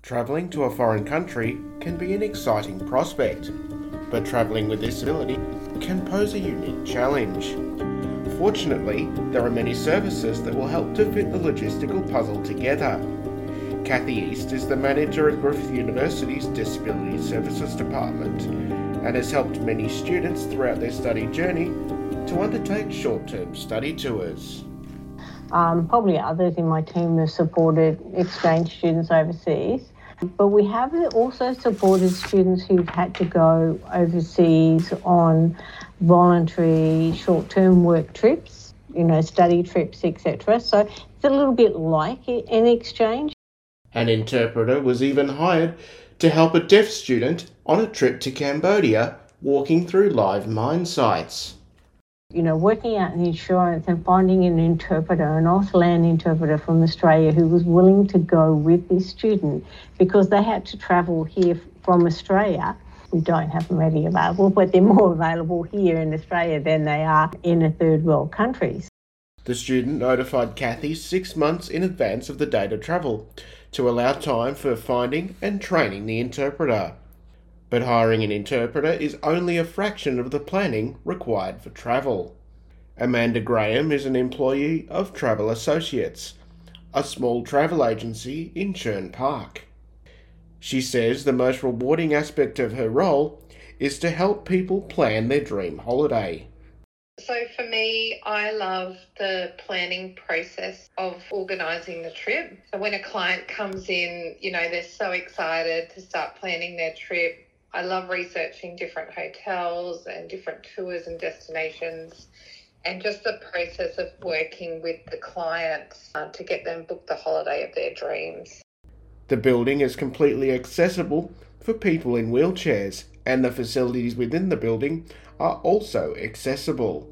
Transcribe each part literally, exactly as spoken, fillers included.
Travelling to a foreign country can be an exciting prospect, but travelling with disability can pose a unique challenge. Fortunately, there are many services that will help to fit the logistical puzzle together. Kathy East is the manager at Griffith University's Disability Services Department and has helped many students throughout their study journey to undertake short-term study tours. Um, probably others in my team have supported exchange students overseas, but we have also supported students who've had to go overseas on voluntary short-term work trips, you know, study trips, et cetera. So it's a little bit like an exchange. An interpreter was even hired to help a deaf student on a trip to Cambodia, walking through live mine sites. You know, working out the insurance and finding an interpreter, an Auslan interpreter from Australia who was willing to go with this student because they had to travel here from Australia. We don't have them ready available, but they're more available here in Australia than they are in a third world countries. The student notified Kathy six months in advance of the date of travel to allow time for finding and training the interpreter. But hiring an interpreter is only a fraction of the planning required for travel. Amanda Graham is an employee of Travel Associates, a small travel agency in Churn Park. She says the most rewarding aspect of her role is to help people plan their dream holiday. So for me, I love the planning process of organising the trip. So when a client comes in, you know, they're so excited to start planning their trip. I love researching different hotels and different tours and destinations, and just the process of working with the client uh, to get them book the holiday of their dreams. The building is completely accessible for people in wheelchairs, and the facilities within the building are also accessible.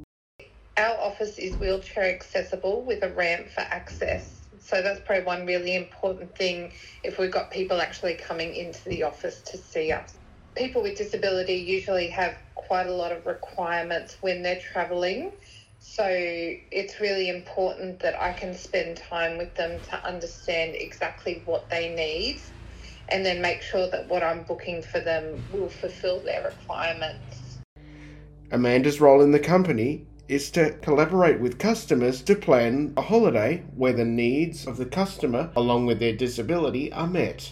Our office is wheelchair accessible with a ramp for access. So that's probably one really important thing if we've got people actually coming into the office to see us. People with disability usually have quite a lot of requirements when they're travelling. So it's really important that I can spend time with them to understand exactly what they need and then make sure that what I'm booking for them will fulfil their requirements. Amanda's role in the company is to collaborate with customers to plan a holiday where the needs of the customer along with their disability are met.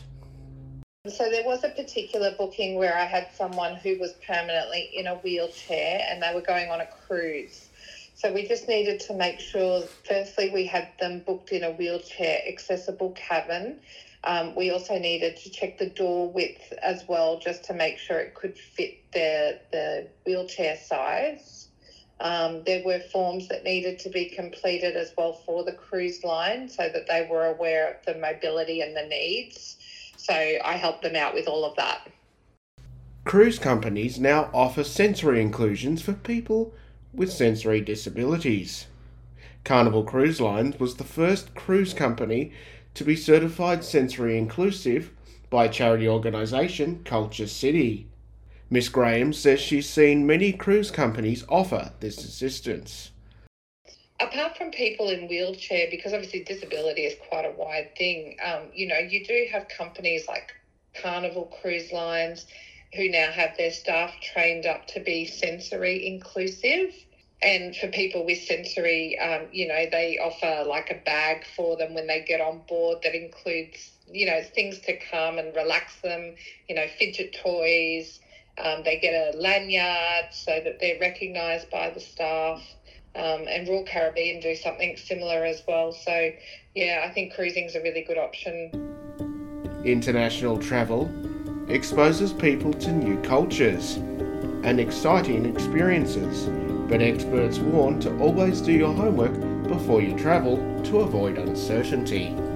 So there was a particular booking where I had someone who was permanently in a wheelchair and they were going on a cruise. So we just needed to make sure, firstly, we had them booked in a wheelchair accessible cabin. Um, we also needed to check the door width as well, just to make sure it could fit the, the wheelchair size. Um, there were forms that needed to be completed as well for the cruise line so that they were aware of the mobility and the needs. So I helped them out with all of that. Cruise companies now offer sensory inclusions for people with sensory disabilities. Carnival Cruise Lines was the first cruise company to be certified sensory inclusive by charity organisation Culture City. Miss Graham says she's seen many cruise companies offer this assistance. Apart from people in wheelchair, because obviously disability is quite a wide thing, um, you know, you do have companies like Carnival Cruise Lines who now have their staff trained up to be sensory inclusive. And for people with sensory, um, you know, they offer like a bag for them when they get on board that includes, you know, things to calm and relax them, you know, fidget toys. Um, they get a lanyard so that they're recognised by the staff. Um, and Royal Caribbean do something similar as well. So, yeah, I think cruising is a really good option. International travel exposes people to new cultures and exciting experiences, but experts warn to always do your homework before you travel to avoid uncertainty.